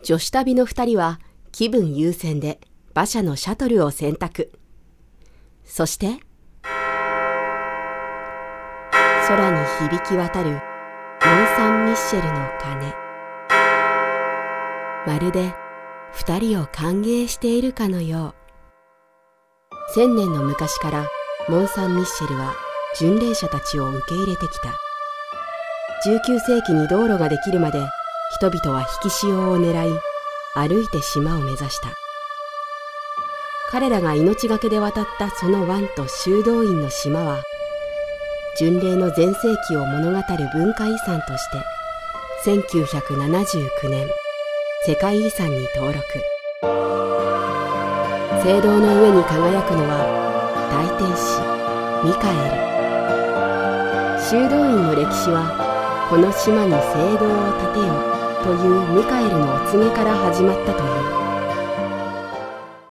女子旅の2人は気分優先で馬車のシャトルを選択。そして空に響き渡るモン・サン・ミッシェルの鐘。まるで2人を歓迎しているかのよう。1000年の昔からモン・サン・ミッシェルは巡礼者たちを受け入れてきた。19世紀に道路ができるまで人々は引き潮を狙い歩いて島を目指した。彼らが命がけで渡ったその湾と修道院の島は巡礼の全盛期を物語る文化遺産として1979年世界遺産に登録。聖堂の上に輝くのは大天使ミカエル。修道院の歴史はこの島に聖堂を建てよというミカエルのお告げから始まったという。